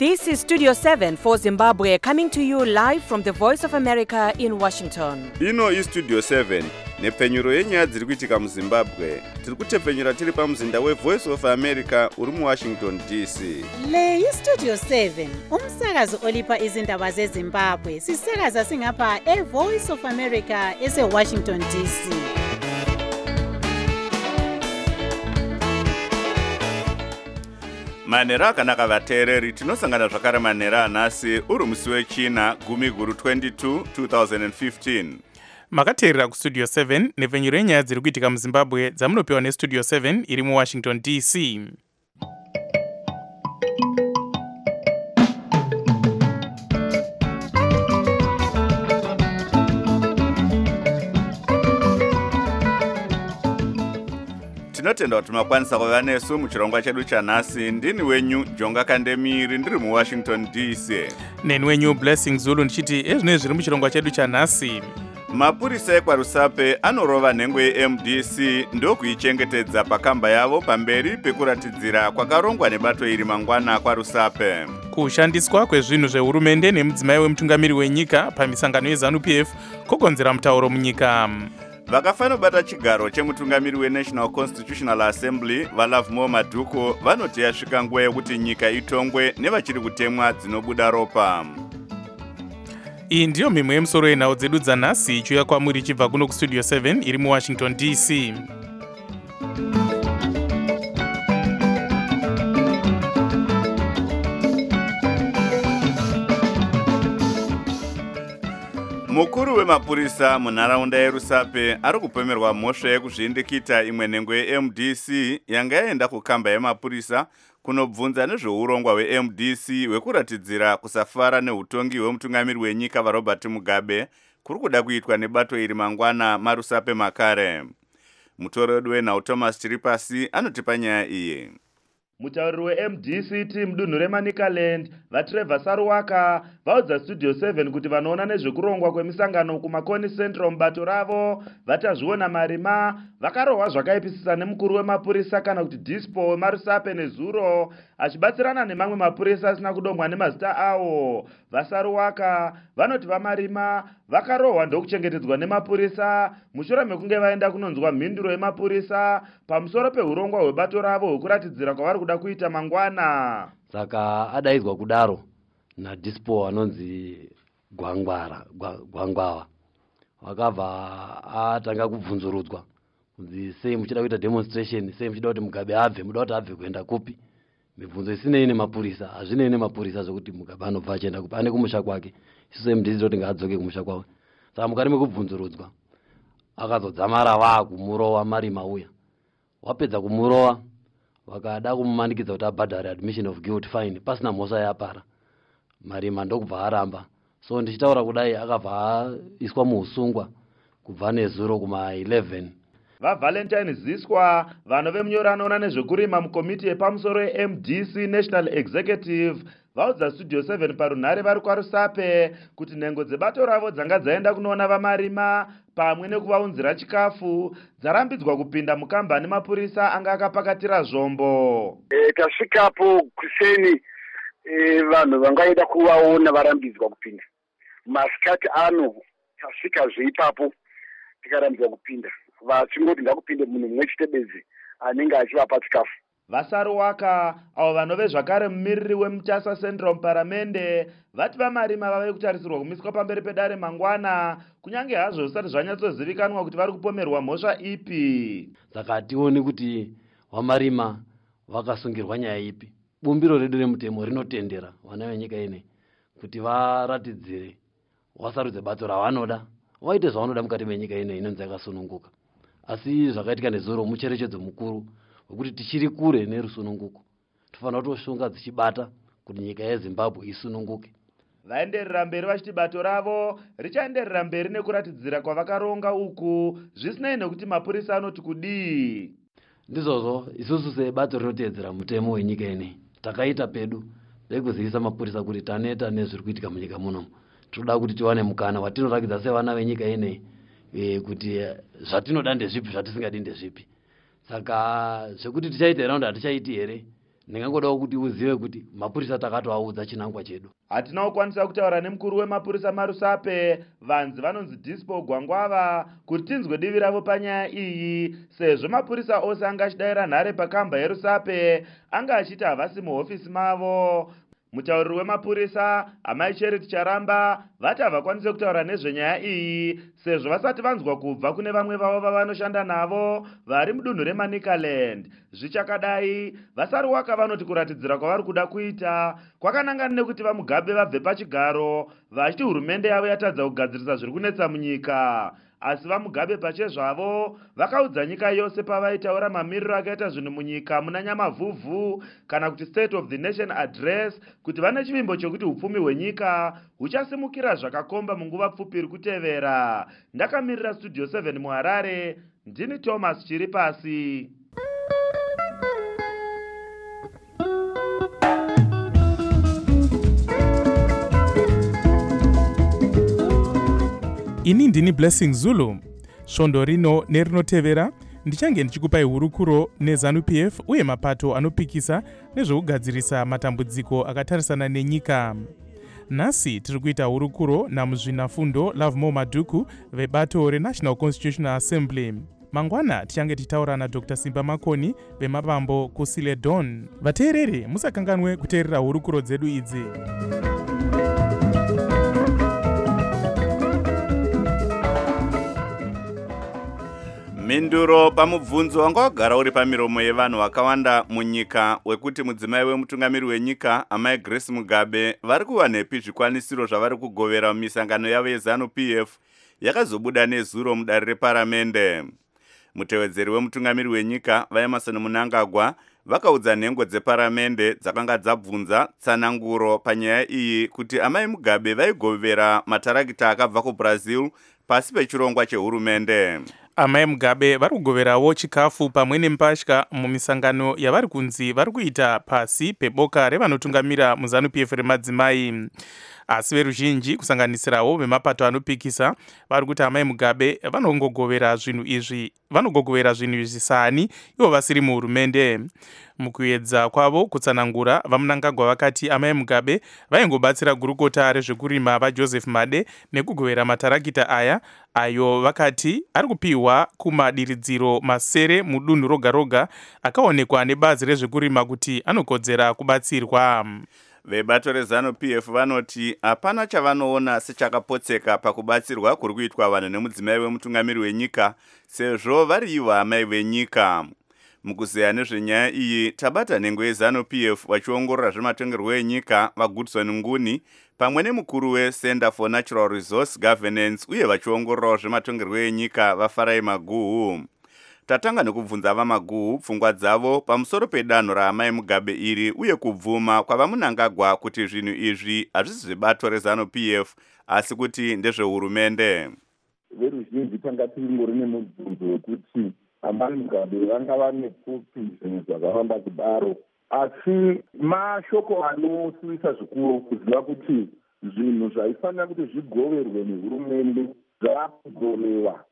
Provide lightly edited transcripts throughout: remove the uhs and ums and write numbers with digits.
This is Studio 7 for Zimbabwe, coming to you live from the Voice of America in Washington. Ino is Studio 7, nepfenyuro yenyaya dziri kuitika muZimbabwe. Tiri kutepfenyura tiri pamuzinda weVoice of America uri muWashington DC. Le iStudio 7, umsakazo olipa izindaba zeZimbabwe. Sisakaza singapha eVoice of America eseWashington DC. Manera akanaka vateereri, tinosangana zvakare manera anhasi uri musi wechina gumi guru 22 2015. Makateerera kuStudio 7 nepfenyuro yenyaya dziri kuitika muZimbabwe dzamunopiwa neStudio 7 iri muWashington DC. Tinotenda kuti makwanisa kuva nesu muchirongwa chedu chanhasi. Ndini wenyu Jonga Kandemiri ndiri muWashington DC. Neni wenyu Blessing Zulu ndichiti ezvino zviri muchirongwa chedu chanhasi. Mapurisa ekwaRusape anorova nhengo yeMDC ndokuichengetedza pakamba yavo pamberi pekuratidzira kwakarongwa nebato iri mangwana kwaRusape. Kushandiswa kwezvinhu zvehurumende nemudzimai wemutungamiri wenyika pamisangano yeZANU-PF kokonzera mutauro munyika. Vakafanobata chigaro chemutungamiri weNational Constitutional Assembly vaLovemore Maduko vanoti yasvika nguva yekuti nyika itongwe nevachiri kutemwa dzinobuda ropa. Iyi ndiyo mimwe yemusoro yenhau dzedu dzanhasi ichiuya kwamuri ichibva kuno kuStudio 7 iri muWashington DC. Mukuru wemapurisa munharaunda yeRusape ari kupomerwa mhosva yekuzvindikita imwe nhengo yeMDC yanga yaenda kukamba yemapurisa kunobvunza nezveurongwa hweMDC hwekuratidzira kusafara neutongi hwemutungamiri wenyika vaRobert Mugabe kuri kuda kuitwa nebato iri mangwana maRusape makare. Mutori wedu wenhau Thomas Chiripasi anotipa nyaya iyi. Mutauriri weMDC mudunhu reManicaland vaTrevor Saruwaka vaudza Studio 7 kuti vanoona nezvekurongwa kwemisangano kuMakoni Central mubato ravo vatazviona marima vakarohwa zvakaipisisa nemukuru wemapurisa kana kuti dispo wemaRusape nezuro achibatsirana nemamwe mapurisa asina kudomwa nemazita awo. VaSaruwaka vanoti vamarima vakarohwa ndokuchengetedzwa nemapurisa mushure mekunge vaenda kunonzwa mhinduro yemapurisa pamusoro peurongwa hwebato ravo hwekuratidzira kwavari kuda kuita mangwana. Saka adaidzwa kudaro nadispo anonzi Gwangwawa vakabva atanga kubvunzurudzwa kunzi sei muchida kuita demonstration, sei muchida kuti Mugabe abve, muda kuti abve kuenda kupi. Mibvunzo isinei nemapurisa, hazvinei nemapurisa zvokuti Mugabe anobva achienda kupi, ane kumusha kwake. Isu MDC toti ngaadzoke kumusha kwake. Saka mukati mekubvunzurudzwa akazodzamara vaakumurowa marima uya. Wapedza kumurowa vakada kumumanikidza kuti abhadhare admission of guilt fine pasina mhosva yapara. Marima ndokubva aramba. So ndichitaura kudai akabva aiswa muusungwa kubva nezuro kuma11. VaValentine Ziswa vano vemunyoro anoona nezvekurima mukomiti yepamusoro yeMDC National Executive vaudza Studio 7 parunhare vari kwaRusape kuti nhengo dzebato ravo dzanga dzaenda kunoona vamarima pamwe nekuvaunzira chikafu dzarambidzwa kupinda mukamba nemapurisa anga akapakatira zvombo. Tasvikapo kuseni vanhu vangaida kuvaona varambidzwa kupinda. Masikati ano tasvika zveipapo tikarambidzwa kupinda. Vachingoti ngakupinde munhu mumwe chitebedzi anenge achivapa chikafu. VaSaruwaka avo vanove zvakare mumiriri weMutasa Central muparamende vati vamarima vave kutarisirwa kumiswa pamberi pedare mangwana kunyange hazvo zvisati zvanyatsozivikanwa kuti vari kupomerwa mhosva ipi. Saka hationi kuti vamarima vakasungirwa nyaya ipi. Bumbiro redu remutemo rinotendera vana venyika ine kuti varatidzire vasarudze bato ravanoda, vaite zvavanoda mukati menyika ine inonzi yakasununguka. Asi zvakaitika nezuro mucherechedzo mukuru wekuti tichiri kure nerusununguko. Tofanira kutoshonga dzichibata kuti nyika yeZimbabwe isununguke. Vaenderera mberi vachiti bato ravo richaenderera mberi nekuratidzira kwavakaronga uku zvisinei nekuti mapurisa anoti kudii. Ndizvozvo isusu sebato rinoteedzera mutemo wenyika ine takaita pedu pekuzivisa mapurisa kuti taneta nezviri kuitika munyika muno. Tinoda kuti tiwane mukana watinorakidza sevana venyika ine kuti zvatinoda ndezvipi zvatisingadi ndezvipi. Saka zvekuti tichaita raundi hatichaiti here ndingangodawo kuti uzive kuti mapurisa takatoaudza chinangwa chedu. hatina kukwanisa kutaura nemukuru wemapurisa marusape vanzi vanonzi Dispo Gwangwava kuti tinzwe divi ravo panyaya iyi, sezvo mapurisa ose anga achidayira nhare pakamba yerusape anga achiti havasi muhofisi mavo. Mutauriri wemapurisa Amai Charity Charamba vati havakwanise kutaura nezvenyaya iyi sezvo vasati vanzwa kubva kune vamwe vavo vavanoshanda navo vari mudunhu reManicaland. Zvichakadai vasaruwaka vanoti kuratidzira kwavari kuda kuita kwakanangana nekuti vaMugabe vabve pachigaro vachiti hurumende yavo yatadza kugadzirisa zviri kunetsa munyika. Asi vaMugabe pachezvavo vakaudza nyika yose pavaitaura mamiriro akaita zvinhu munyika muna Nyamavhuvhu kana kuti State of the Nation Address kuti vane chivimbo chokuti upfumi hwenyika huchasimukira zvakakomba munguva pfupi iri kutevera. Ndakamirira Studio 7 muHarare, ndini Thomas Chiripasi. Ini ndini Blessing Zulu. Svondo rino nerinotevera ndichange ndichikupai hurukuro neZANU-PF uye mapato anopikisa nezvekugadzirisa matambudziko akatarisana nenyika. Nhasi tiri kuita hurukuro namuzvinafundo Lovemore Madhuku vebato reNational Constitutional Assembly. Mangwana tichange tichitaura naDr. Simba Makoni vemapambo kuSile Dawn. Vateereri musakanganwe kuteerera hurukuro dzedu idzi. Minduro pamubvunzo wanga wagara uri pamiromo yevanhu vakawanda munyika wekuti mudzimai wemutungamiri wenyika Amai Grace Mugabe vari kuva nepi zvikwanisiro zvavari kugovera mumisangano yavo yeZANU-PF yakazobuda nezuro mudare reparamende. Mutevedzeri wemutungamiri wenyika vaEmmerson Mnangagwa vakaudza nhengo dzeparamende dzakanga dzabvunza tsananguro panyaya iyi kuti Amai Mugabe vaigovera matarakita akabva kuBrazil pasi pechirongwa chehurumende. Amai Mugabe vari kugoverawo chikafu pamwe nempatya mumisangano yavari kunzi vari kuita pasi peboka revanotungamira muZANU-PF remadzimai. Asi veruzhinji kusanganisirawo vemapato anopikisa vari kuti Amai Mugabe vanogogovera zvinhu izvi sani ivo vasiri muhurumende. Mukuedza kwavo kutsanangura, vaMnangagwa vakati Amai Mugabe vaingobatsira gurukota rezvekurima vaJoseph Made nekugovera matarakita aya ayo vakati ari kupiwa kumadiridziro masere mudunhu roga roga akaonekwa nebazi rezvekurima kuti anokodzera kubatsirwa. Vebato reZANU-PF vanoti hapana chavanoona sechakapotseka pakubatsirwa kuri kuitwa vanhu nemudzimai wemutungamiri wenyika sezvo vari ivo amai venyika. Mukuzeya nezvenyaya iyi tabata nhengo yeZANU-PF vachiongorora zvematongerwo enyika vaGoodson Nguni pamwe nemukuru weCenter for Natural Resource Governance uye vachiongororawo zvematongerwo enyika vaFarai Maguhu. Tatanga nekubvunza vaMaguhu pfungwa dzavo pamusoro pedanho raAmai Mugabe iri uye kubvuma kwavaMnangagwa kuti zvinhu izvi hazvisi zvebato reZANU-PF asi kuti ndezvehurumende. Veruzhinji tanga tingori nemubvunzo wekuti Amai Mugabe vanga vane kupi zvinhu zvakawanda kudaro, asi mashoko anosivisa zvikuru kuziva kuti zvinhu zvaifanira kuti zvigoverwe nehurumende zvaakugoverwa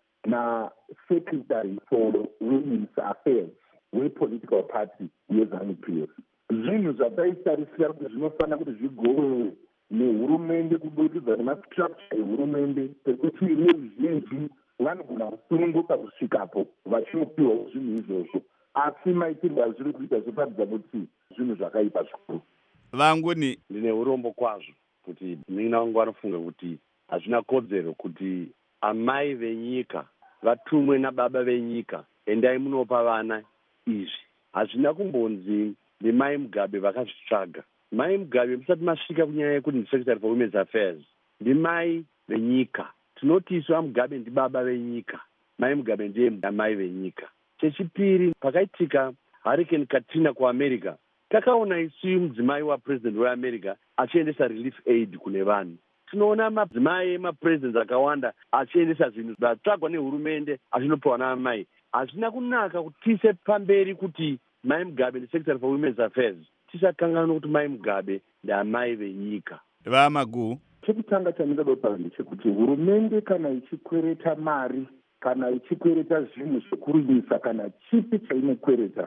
naSecretary for Women's Affairs wePolitical Party yeZANU-PF. Zvinhu zvataitarisira kuti zvinofanira kuti zvigoverwe nehurumende kubudikidza nemastructure ehurumende pekuti veruzhinji vanogona kusununguka kusvikapo vachinopiwa zvinhu izvozvo, asi maitirwo azviri kuita zvotaridza kuti zvinhu zvakaipa zvikuru. Vanguni ndine urombo kwazvo kuti mina wangu vanofunga kuti hazvina kodzero kuti amai venyika vatumwe nababa venyika endai munopa vana izvi. Hazvina kumbonzi nemai Mugabe vakazvitsvaga. Mai Mugabe musati masvika kunyaya yekuti ndiSecretary for Women's Affairs ndimai venyika. Tinoti isu vaMugabe ndibaba venyika, Mai Mugabe ndiye amai venyika. Chechipiri, pakaitika Hurricane Katrina kuAmerica, takaona isu mudzimai waPresident weAmerica achiendesa relief aid kune vanhu. Tinoona madzimai emapresidents akawanda achiendesa zvinhu zvatsvagwa nehurumende achinopiwa naamai. Hazvina kunaka kuti tise pamberi kuti Mai Mugabe ndiSecretary for Women's Affairs tisakanganwa kuti Mai Mugabe ndiamai venyika. vaMaguhu Chekutanga chandinoda kutaura ndechekuti hurumende kana ichikwereta mari kana ichikwereta zvinhu zvekurimisa kana chipi chainokwereta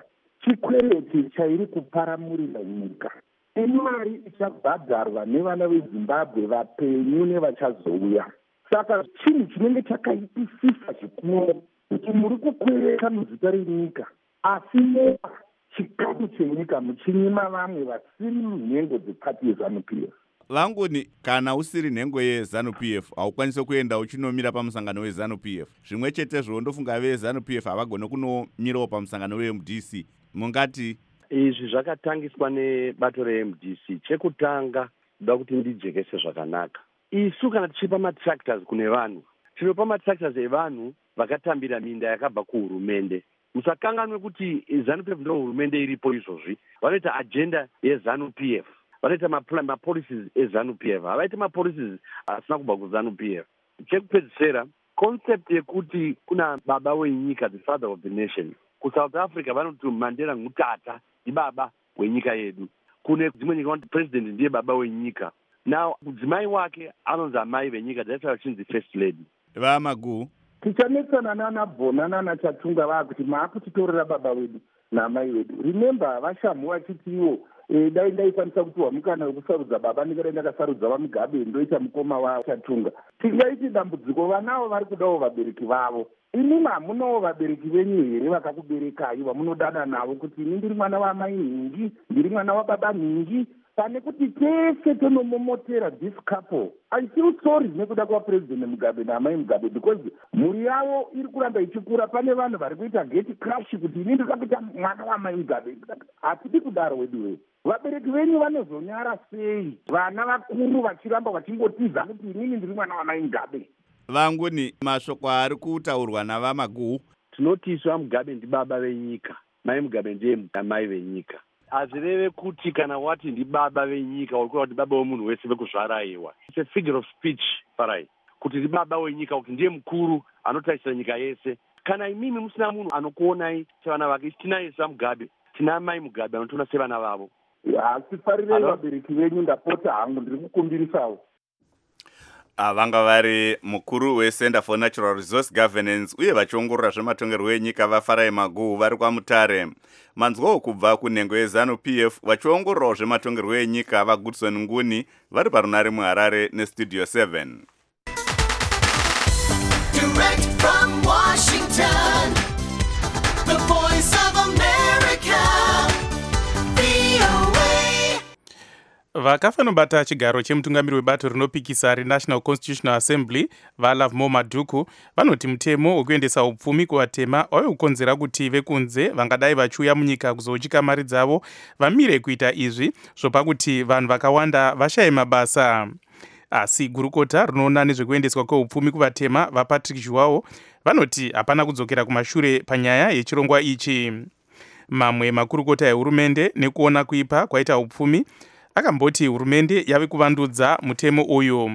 chikwereti chairi kuparamurira nyika. Imari ichabhadharwa nevana vezimbabwe vapenyu nevachazouya. Saka chinhu chinenge chakaipisisa zvikuru kuti muri kukwereta muzita renyika asi mopa chikamu chenyika muchinyima vamwe vasiri munhengo dzepati yeZANU-PF. Vangoni, kana usiri nhengo yeZANU-PF haukwanise kuenda uchinomira pamusangano weZANU-PF. Zvimwe chetezvo ndofunga veZANU-PF havagone kunomirawo pamusangano weMDC. Mungati izvi zvakatangiswa nebato reMDC. Chekutanga ndoda kuti ndijekese zvakanaka. Isu kana tichipa matractors kune vanhu, tinopa matractors evanhu vakatambira minda yakabva kuhurumende. Musakanganwe kuti ZANU-PF ndo hurumende iripo izvozvi. Vanoita agenda yeZANU-PF. Vanoita mapolicies eZANU-PF. Havaiti mapolicies asina kubva kuZANU-PF. Chekupedzisira, concept yekuti kuna baba wenyika, the father of the nation. KuSouth Africa vanoti Mandela ngutata, ibaba wenyika yedu. Kune dzimwe nyika vanoti president ndiye baba wenyika. Now, mudzimai wake anonzi amai venyika, that's why she's the first lady. VaMagu, tichanetsana naNabhona naNachatunga vakuti maakutitorera baba wedu namai vedu. Remember, vashamu vachiti iwo dai ndaikwanisa kupiwa mukana wekusarudza baba ndikadai ndakasarudza vaMugabe ndoita mukoma waChatunga. Tingaiti dambudziko vanavo vari kudawo vabereki vavo. Imimi hamunawo vabereki venyu here vakakuberekai vamunodada navo kuti ini ndiri mwana wamai nhingi, ndiri mwana wababa nhingi, pane kuti tese tonomomotera this couple. I feel sorry nekuda kwaPresident Mugabe naamai Mugabe because mhuri yavo iri kuramba ichikura. Pane vanhu vari kuita geti crash kuti ini ndiri kuita mwana wamai Mugabe. Hatidi kudaro wedu. Vabereki venyu vanozonyara sei vana vakuru vachiramba vachingotiza kuti inini ndiri mwana wamai Mugabe? Vangoni, mashoko ari kutaurwa navaMagu. Tinoti isu vaMugabe ndibaba venyika, mai Mugabe ndiye mai venyika. Hazvireve kuti kana wati ndibaba venyika uri kuti baba wemunhu wese vekuzvaraiwa. It's a figure of speech parai. Kuti ndibaba wenyika kuti ndiye mukuru anotarisira nyika yese. Kana imimi musina munhu anokuonai sevana vake, tinaye vaMugabe, tina mai Mugabe anotiona sevana vavo. Hasifarirei vabereki venyu, ndapota hangu ndiri kukumbirisawo. Vanga vari mukuru weCenter for Natural Resource Governance uye vachiongorora zvematongerwo enyika vaFarai Magu vari kwaMutare. Manzwawo kubva kunhengo yeZANU-PF vachiongororawo zvematongerwo enyika vaGoodson Nguni vari parunare muHarare neStudio 7. Direct from Washington, the voice of America, VOA. Vakafanobata chigaro chemutungamiri webato rinopikisa reNational Constitutional Assembly vaLovemore Maduku vanoti mutemo wekuendesa upfumi kuvatema wave kukonzera kuti vekunze vangadai vachiuya munyika kuzouchika mari dzavo vamire kuita izvi zvopa kuti vanhu vakawanda vashaye mabasa. Asi gurukota rinoona nezvekuendeswa kweupfumi kuvatema vaPatrick Zhuwao vanoti hapana kudzokera kumashure panyaya yechirongwa ichi. Mamwe makurukota ehurumende nekuona kuipa kwaita upfumi akamboti hurumende yave kuvandudza mutemo uyu.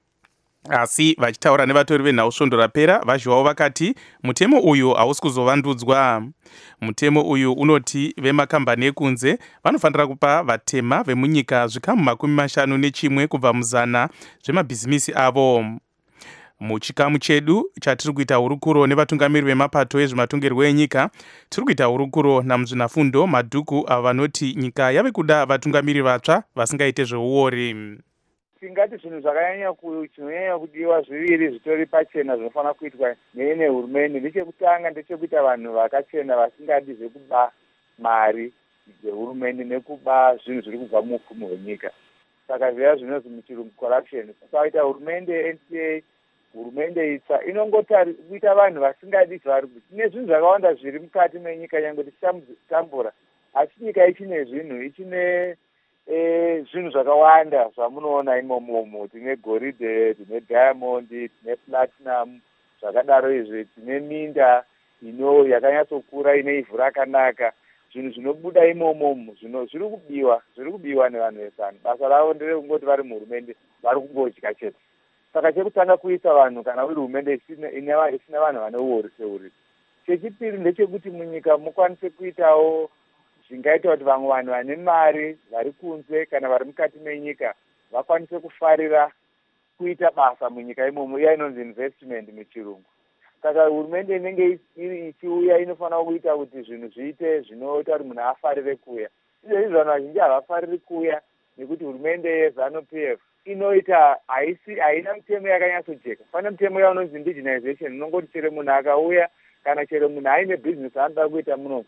Asi vachitaura nevatori venhausondo rapera vaZhuwao vakati mutemo uyu hausi kuzovandudzwa. Mutemo uyu unoti vemakambani ekunze vanofanira kupa vatema vemunyika zvikamu 50 kubva muzana zvemabhizimisi avo. Muchikamu chedu chatiri kuita hurukuro nevatungamiri vemapato ezvematongerwo enyika, tiri kuita hurukuro naMuzvinafundo Maduku ava vanoti nyika yave kuda vatungamiri vatsva vasingaite zveuori. Tingati zvinhu zvakanyanya kudiwa zviviri zvitori pachena zvinofanira kuitwa nehurumende. Nechekutanga ndechekuita vanhu vakachena vasingadi zvekuba mari dzehurumende nekuba zvinhu zviri kubva muupfumi hwenyika. Saka zviya zvinonzi muchirungu corruption. Saka hurumende NCA, hurumende itsva inongotari kuita vanhu vasingadi zvari kuti tine zvinhu zvakawanda zviri mukati menyika nyange tichitambura, asi nyika ichine zvinhu, ichine zvinhu zvakawanda zvamunoona imomo. Tine goridhe, tine diamond, tine platinum, zvakadaro izvi, tine minda yakanyatsokura ine ivhu rakanaka. Zvinhu zvinobuda imomo zviri kubiwa nevanhu vesana. Basa ravo nderekungoti vari muhurumende vari kungodya chete. Saka chekutanga kuisa vanhu kana uri hurumende isina vanhu vane uori seuri. Chechipiri ndechekuti munyika mukwanise kuitawo zvingaita kuti vamwe vanhu vane mari vari kunze kana vari mukati menyika vakwanise kufarira kuita basa munyika imomo, iya inonzi investment muchirungu. saka hurumende inenge ichiuya inofanira kuita kuti zvinhu zviite zvinoita kuti munhu afarire kuuya. Izvezvi vanhu vazhinji havafariri kuuya nekuti hurumende yeZANU-PF inoita haina mitemo yakanyatsojeka. Pane mitemo yaunonzi indigenization inongoti chero munhu akauya kana chero munhu aine bhizinesi anoda kuita munomu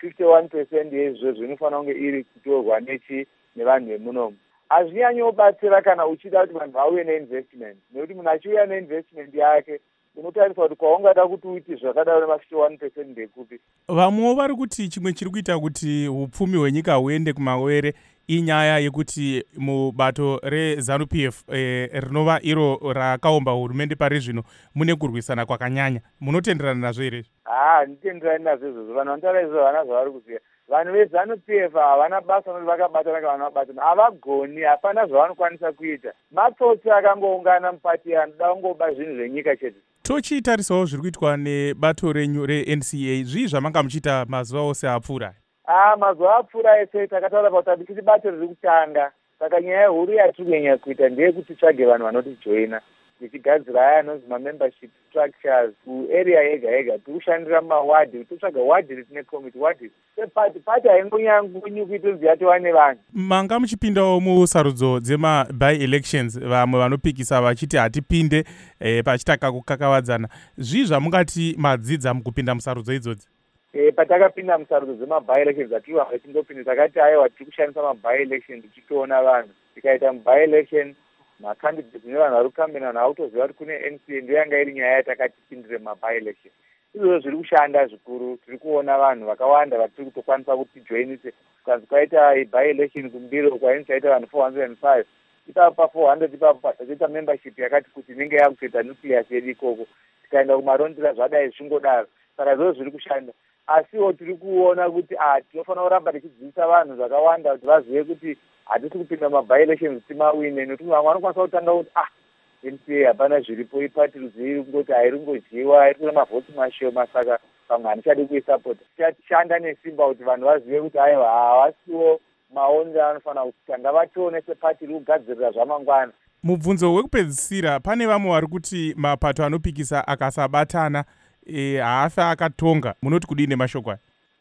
51% yezvozvo inofanira kunge iri kutorwa nevanhu vemunomu. Hazvinyanyobatsira kana uchida kuti vanhu vauye neinvestment, nekuti munhu achiuya neinvestment yake unotariswa kuti kwaungada kuti uiti zvakadaro nema51% ndekupi. Vamwewo vari kuti chimwe chiri kuita kuti upfumi hwenyika huende kumawere inyaya yekuti mubato reZANU-PF rinova iro rakaomba hurumende pari zvino mune kurwisana kwakanyanya. Munotenderana nazvo here? Nditenderani nazvo izvozvo. Vanhu vanotaura izvozvo havana zvavari kuziva. Vanhu veZANU-PF havana basa noti vakabatana kana vanobatana. Havagoni, hapana zvavanokwanisa kuita. Matsotsi akangoungana mupati anoda kungoba zvinhu zvenyika chete. Tochitarisawo zviri kuitwa nebato renyu reNCA, zvii zvamanga muchiita mazuva ose apfuura? Mazuva apfuura ese takataura pakuti tiri bato riri kutanga. Saka nyaya huru yatiri kunyanya kuita ndeyekuti tsvage vanhu vanotijoina. Tichigadzira aya anonzi membership structures kuarea yega yega. Tiri kushandira mumawadhi, totsvaga wadhi ritine committee wadhi. Pati haingonyanguni kuita kuti yatova nevanhu. Manga muchipindawo musarudzo dzema-by-elections, vamwe vanopikisa vachiti hatipinde pachitaka kukakavadzana. Zvii zvamungati madzidza mukupinda musarudzo idzodzi? Patakapinda musarudzo dzema-by-elections atiri vamwe tindopinda takati aiwa tiri kushandisa ma-by-election tichitoona vanhu. Tikaita mu-by-election macandidates nevanhu vari kukambina vanhu autoziva kuti kune NCA ndiyo yanga iri nyaya yatakatipindire muma-by-election. Izvozvo zviri kushanda zvikuru, tiri kuona vanhu vakawanda vatiri kutokwanisa kuti tijoinise. Kukanzi kwaita by-election kumbiro kwaini chaita vanhu 405. Ipapo pa400 ipapo tachiita membership yakati kuti inenge yakutoita nucleus yedu ikoko. Tikaenda kumarondera zvadai zvichingodaro. Saka izvozvo zviri kushanda. Asiwo tiri kuona kuti tinofanira kuramba tichidzidzisa vanhu zvakawanda kuti vazive kuti hatisi kupinda muma-by-elections timawine, nekuti vamwe vanokwanisa kutanga kuti NCA hapana zviripo ipatirizi iri kungoti hairingodyiwa irikuna mavhoti mashoma, saka pamwe hanichadi kuisapota. Tichashanda nesimba kuti vanhu vazive kuti aiwa havasiwo maonero anofanira kutanga vatione sepati iri kugadzirira zvamangwana. Mubvunzo wekupedzisira, pane vamwe vari kuti mapato anopikisa akasabatana haafa akatonga. Munoti kudii nemashoko aya?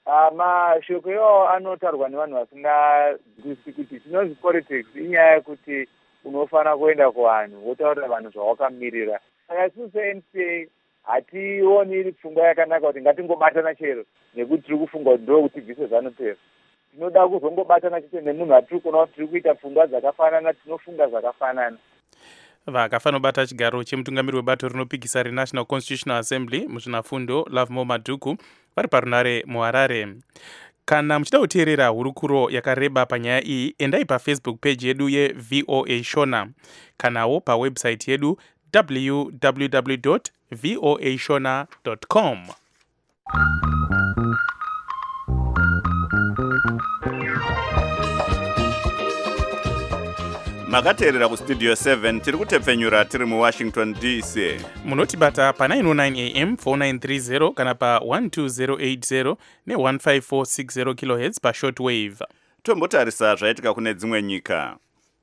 Mashoko iwawo anotarwa nevanhu vasingazwisisi kuti tinonzi politics inyaya yekuti unofanira kuenda kuvanhu wotaurira vanhu zvawakamirira. Saka isusu seNCA hationi iri pfungwa yakanaka kuti ngatingobatana chero nekuti tiri kufunga kuti ndo kuti bvise ZANU-PF. Tinoda kuzongobatana chete nemunhu atiri kuona kuti tiri kuita pfungwa dzakafanana, tinofunga zvakafanana. Vakafanira kubata chigaro chemutungamiri webato rinopikisa reNational Constitutional Assembly muzvinafundo Lovemore Madhuku vari parunare muHarare. Kana muchida kuteerera hurukuro yakareba panyaya iyi, endai paFacebook page yedu yeVOA Shona, kanawo pawebsite yedu www.voashona.com. Makateerera kustudio 7 tiri kutepfenyura tiri muWashington DC. Munotibata pa 909 AM 4930 kana pa 12080 ne15460 kHz pa shortwave. Tombotarisa zvaitika kune dzimwe nyika.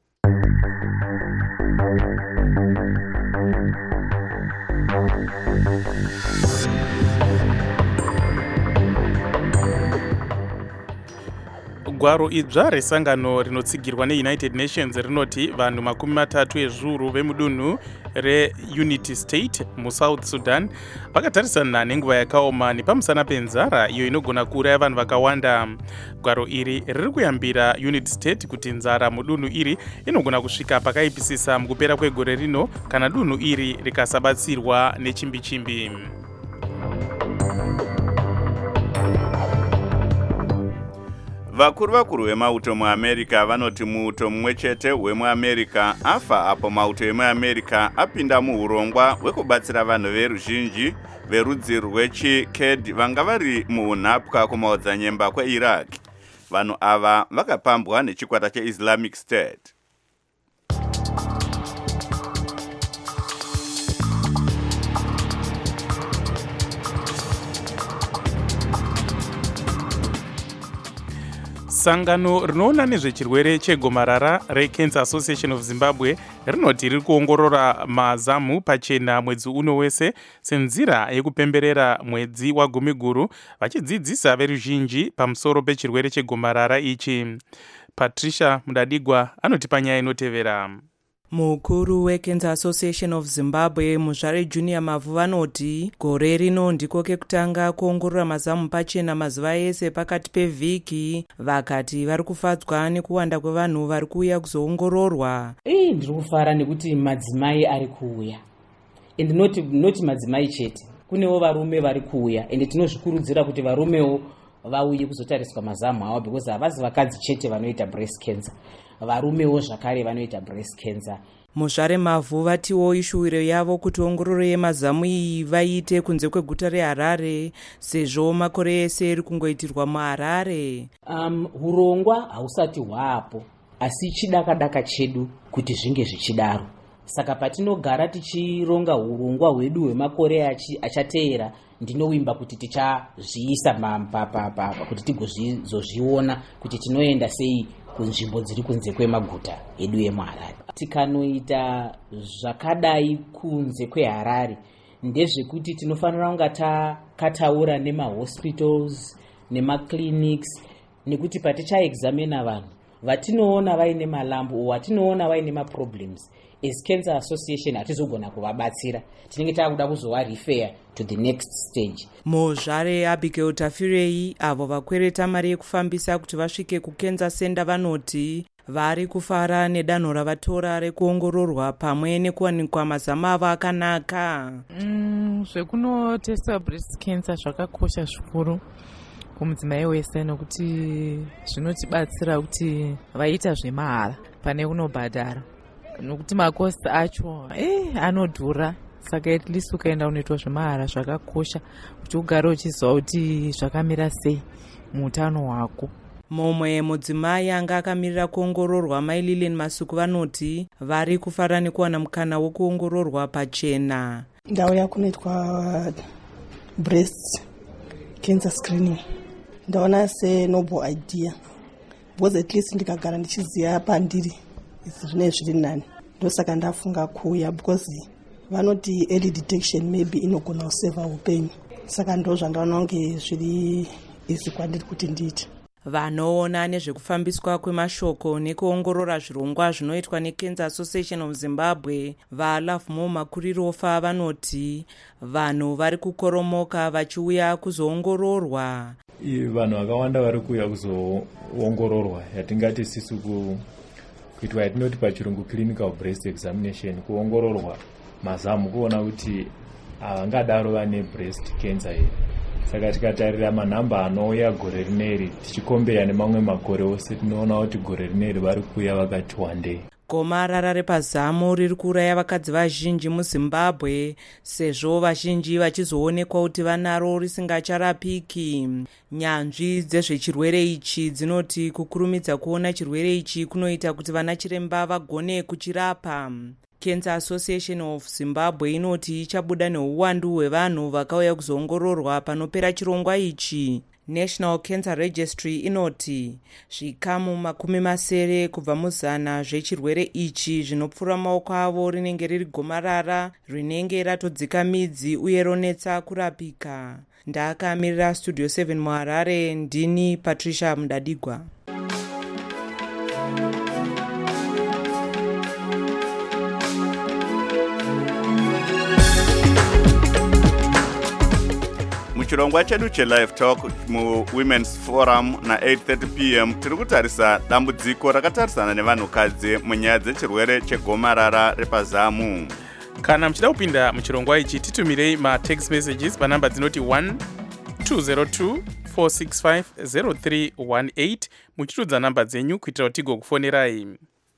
Gwaro idzva resangano rinotsigirwa neUnited Nations rinoti vanhu 30 vezviuru vemudunhu reUnity State muSouth Sudan vakatarisana nenguva yakaoma nepamusana penzara iyo inogona kuuraya vanhu vakawanda. Gwaro iri riri kuyambira Unity State kuti nzara mudunhu iri inogona kusvika pakaipisisa mukupera kwegore rino kana dunhu iri rikasabatsirwa nechimbi-chimbi. Vakuru vemauto muAmerica vanoti muuto mumwe chete wemuAmerica afa apo mauto emuAmerica apinda muurongwa hwekubatsira vanhu veruzhinji verudzi rwechiKurd vanga vari muunhapwa kumaodzanyemba kweIraq. Vanhu ava vakapambwa nechikwata cheIslamic State. sangano rinoona nezvechirwere chegomarara reCancer Association of Zimbabwe rinoti riri kuongorora mazamu pachena mwedzi uno wese senzira yekupemberera mwedzi wagumiguru, vachidzidzisa veruzhinji pamusoro pechirwere chegomarara ichi. Patricia Mudadigwa anotipa nyaya inotevera. Mukuru weCancer Association of Zimbabwe Muzvare Junior Mavu vanoti gore rino ndiko kekutanga kuongorora mazamu pachena mazuva ese pakati pevhiki. Vakati vari kufadzwa nekuwanda kwevanhu vari kuuya kuzoongororwa. Ndiri kufara nekuti madzimai ari kuuya, and noti madzimai chete, kunewo varume vari kuuya, and tinozvikurudzira kuti varumewo vauye kuzotariswa mazamu avo, because havasi vakadzi chete vanoita breast cancer, varumewo zvakare vanoita breast cancer. Muzvare Mavu vatiwo ishuwiro yavo kuti ongororo yemazamu iyi vaite kunze kweguta reHarare, sezvo makore ese iri kungoitirwa muHarare. Urongwa hausati hwapo, asi chidaka chedu kuti zvinge zvichidaro. Saka patinogara tichironga urongwa hwedu hwemakore achateera, ndinovimba kuti tichazviisa kuti tigozviona kuti tinoenda sei kunzvimbo dziri kunze kwemaguta edu emuHarare. Tikanoita zvakadai kunze kweHarare, ndezvekuti tinofanira kunga takataura nemahospitals nemaclinics, nekuti patichaexamina vanhu vatinoona vaine malambu vatinoona vaine maproblems, as Cancer Association hatizogona kuvabatsira, tinenge takuda kuzovarifeya to the next stage. Muzvare Abigail Tafirei avo vakwereta mari yekufambisa kuti vasvike kuCancer Center vanoti vari kufara nedanho ravatora rekuongororwa pamwe nekuwanikwa mazamu avo akanaka. Zvekunotesta breast cancer zvakakosha zvikuru kumudzimai wese, nokuti zvinotibatsira kuti vaita zvemahara pane kunobhadhara, nokuti makosti acho anodhura. Saka at least ukaenda unoitwa zvemahara zvakakosha kuti ugare uchiziva kuti zvakamira sei muutano hwako. Mumwe mudzimai anga akamirira kuongororwa, Mai Lilian Masuku, vanoti vari kufara nekuwana mukana wekuongororwa pachena. Ndauya kunoitwa breast cancer screening, ndaona noble idea, because at least ndikagara ndichiziva pandiri zvinenge zviri nani, ndosaka ndafunga kuuya, because vanoti early detection maybe inogona kuseva upenyu. Saka ndo zvandaona kunge zviri izi kwandiri kuti ndiite. Vanoona nezvekufambiswa kwemashoko nekuongorora zvirongwa zvinoitwa neCancer Association of Zimbabwe vaLoveMore Makurirofa vanoti vanhu vari kukoromoka vachiuya kuzoongororwa. Vanhu vakawanda vari kuuya kuzoongororwa, yatingati sisu kuitwa yatinoti pachirungu clinical breast examination, kuongororwa mazamu kuona kuti havangadaro vane breast cancer here. Saka tikatarira manhamba anouya gore rineri tichikombeya nemamwe makore ose, tinoona kuti gore rineri vari kuuya vakati wandei. Gomarara repazamu riri kuuraya vakadzi vazhinji muZimbabwe, sezvo vazhinji vachizoonekwa kuti vanaro risingacharapiki. Nyanzvi dzezvechirwere ichi dzinoti kukurumidza kuona chirwere ichi kunoita kuti vana chiremba vagone kuchirapa. Cancer Association of Zimbabwe inoti ichabuda neuwandu hwevanhu vakauya kuzoongororwa panopera chirongwa ichi. National Cancer Registry inoti zvikamu 70 kubva muzana zvechirwere ichi zvinopfura maoko avo rinenge riri gomarara rinenge ratodzika midzi uye ronetsa kurapika. Ndakamirira Studio 7 muHarare, ndini Patricia Mudadigwa. Muchirongwa chedu che-Live Talk mu-Women's Forum na-8:30 p.m. tiri kutarisa dambudziko rakatarisana nevanhukadzi munyaya dzechirwere chegomarara repazamu. Kana muchida kupinda muchirongwa ichi, titumirei ma-text messages panhamba dzinoti 1202 465 0318 muchitudza namba dzenyu kuitira kuti tigokufonerai.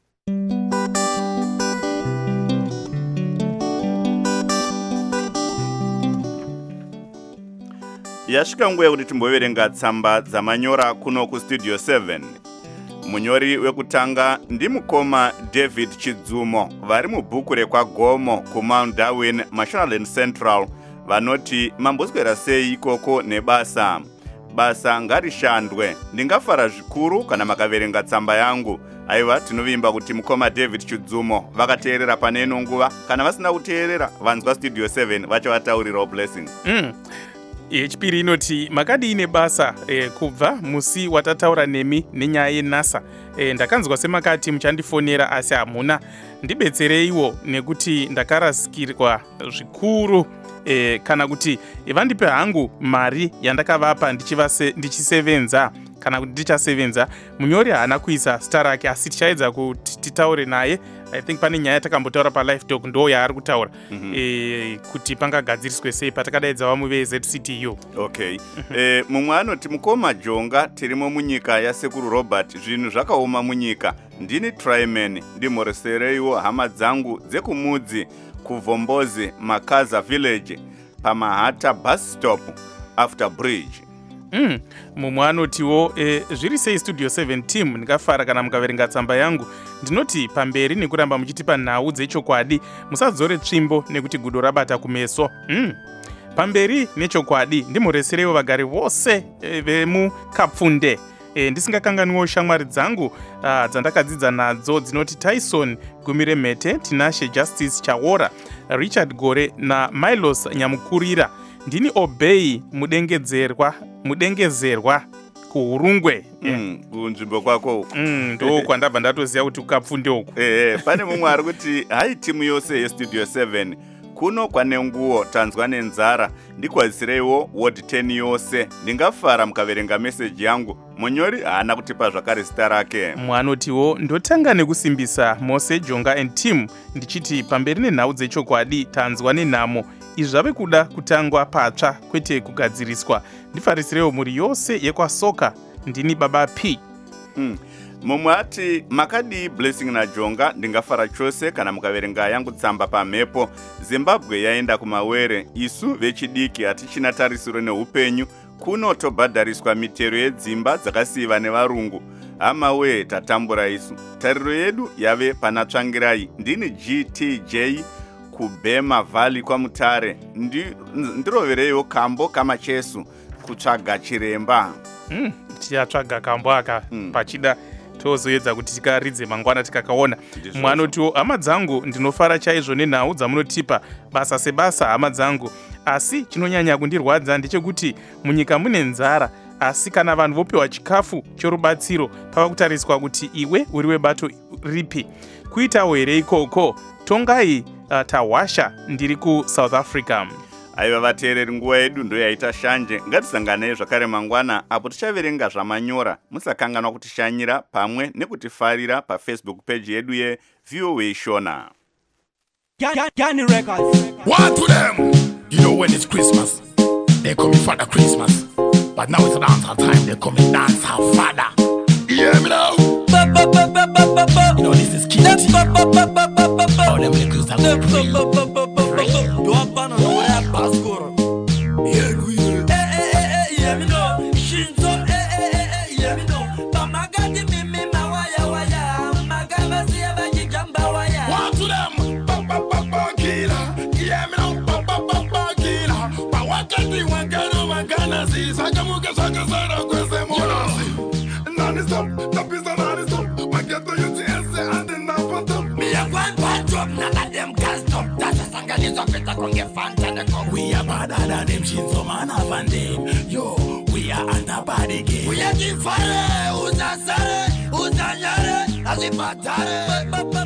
Yasvika nguva yekuti timboverenga tsamba dzamanyora kuno kustudio 7. Munyori wekutanga ndimukoma David Chidzumo vari mubhuku rekwaGomo kuMount Darwin Mashonaland Central vanoti mamboswera sei ikoko nebasa. basa ngarishandwe. Ndingafara zvikuru kana makaverenga tsamba yangu. Aiva tinovimba kuti mukoma David Chudzumo vakateerera pane ino nguva, kana vasina kuteerera vanzwa Studio 7 vachavataurirawo Blessing. Yechipiri inoti makadini basa kubva musi watataura nemi nenyaya yeNASA. Ndakanzwa semakati muchandifonera asi hamuna. Ndibetsereiwo nekuti ndakarasikirwa zvikuru. Kana kuti vandipe hangu mari yandakavapa ndichisevenza kana kuti ndichasevenza. Munyori haana kuisa zita rake asi tichaedza kuti titaure naye. I think pane nyaya takambotaura pa live talk ndo yaari kutaura kuti pangagadziriswe sei patakadaidza vamwe veZCTU. Okay. Mumwe anoti mukoma Jonga tirimo munyika yasekuru Robert zvinhu zvakaoma munyika. Ndini Tryman ndimhoresereiwo hama dzangu dzekumudzi kuVombozi Makaza village paMahata bus stop after bridge. Mumwe anotiwo zviri sei Studio 7 team ndikafara kana mukaverenga tsamba yangu. Ndinoti pamberi nekuramba muchitipa nhau dzechokwadi musadzore tsvimbo nekuti gudo rabata kumeso. Pamberi nechokwadi ndimhoresereiwo vagari vose vemukapfunde. Ndisingakanganiwo shamwari dzangu dzandakadzidza nadzo dzinoti Tyson Gumire Mhete, Tinashe Justice Chaora, Richard Gore na Milos Nyamukurira. Ndini Obey mudengezerwa kuhurungwe. Kunzvimbo kwako. Ndo kwandabva ndatoziva kuti ukapfunde uko. Pane mumwe ari kuti hai timu yose yeStudio 7 kuno kwanenguwo tanzwa nenzara ndikwazisireiwo ward 10 yose. Ndingafara mukaverenga meseji yangu. Munyori haana kutipa zvakare zita rake. Mwanotiwo ndotanga nekusimbisa Mose Jonga and team ndichiti pamberi nenhau dzechokwadi tanzwa nenhamo. Izvi zvave kuda kutangwa patsva kwete kugadziriswa. Ndifarisirewo muri yose yekwasoka. Ndini Baba P. Mumwe ati makadi Blessing naJonga ndingafara chose kana mukaverenga yangu tsamba pamhepo. Zimbabwe yaenda kumawere, isu vechidiki hatichina tarisiro neupenyu. Kuno tobhadhariswa mitero yedzimba dzakasiva nevarungu. Hamawe tatambura isu. Tariro yedu yave pana Tsvangirai. Ndini GTJ kuBhema Valley kwaMutare. Ndirovereiwo kambo kamachesu kutsvaga chiremba. Tichatsvaga kambo aka pachida tozoedza kuti tikaridze mangwana tikakaona. Mwanotiwo hama dzangu ndinofara chaizvo nenhau dzamunotipa basa sebasa hama dzangu. Asi chinonyanya kundirwadza ndechekuti munyika mune nzara, asi kana vanhu vopiwa chikafu chorubatsiro pava kutariswa kuti iwe uri webato ripi. Kuitawo here ikoko tongai tahwasha ndiri kuSouth Africa. Aiva vateereri nguva yedu ndo yaita shanje. Ngatisanganei zvakare mangwana apo tichaverenga zvamanyora. Musakanganwa kutishanyira pamwe nekutifarira paFacebook page yedu yeVOA Shona. Gani Records. What to them? You know when it's Christmas, they call me Father Christmas. But now it's dancehall time, they call me Dancehall Father. You hear me now? You know this is Kitty. All them niggas are real. Do I ban on the rap passport? Yeah, we yeah, me know. Shinzo, yeah, me know. Pamagati mimi mawaya waya. Magaba siya baji jamba waya. What to them? Killer. Yeah, me know. Killer. Pawakati wangana sis. Akamuka shaka sana kwese monasi. Nani stop. Tapisa nani stop. Mageto yuti ese ande na pato. Me a one part drop. None them can stop. That's a sanganizo peta konge fanta ne kong. We are better than them Shinzo man up and them. Yo, we are under body game. We are the fire. Uzasare. Uzanyare. Azipatare.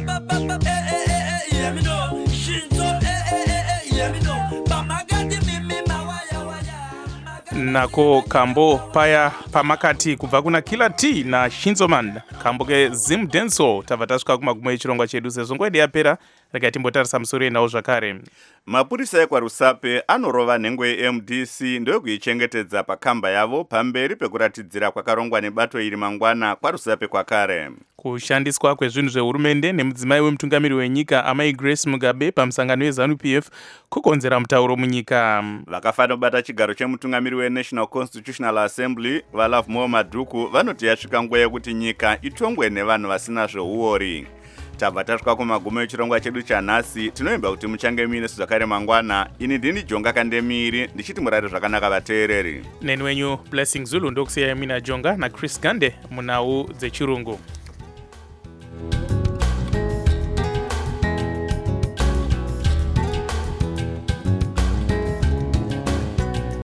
Yeah, me know. Shinzo. Yeah, me know. Pamagati mimi mawaya waya. Nako kambo paya pamakati kubva kuna Killer T na Shinzoman. Kambo ke Zim Denso tabva tasvika kumagumo echirongwa chedu sezvo nguva yedu yapera. Rega timbotarisa musoro yenhau zvakare. Mapurisa ekwaRusape anorova nhengo yeMDC ndokuichengetedza pakamba yavo pamberi pekuratidzira kwakarongwa nebato iri mangwana kwaRusape kwakare. Kushandiswa kwezvinhu zvehurumende nemudzimai wemutungamiri wenyika Amai Grace Mugabe pamusangano weZANU-PF kukonzera mutauro munyika. Vakafanira kubata chigaro chemutungamiri weNational Constitutional Assembly vaLove More Madhuku vanoti yasvika nguva yekuti nyika itongwe nevanhu vasina zveuori. tabva tasvika kumagumo echirongwa chedu chanhasi. Tinoimba kuti muchange muinesu zvakare mangwana. Ini ndini Jonga Kandemiri ndichiti murare zvakanaka vateereri. Neni wenyu Blessing Zulu ndokusiyai mina Jonga na Chris Gande munhau dzechirungu.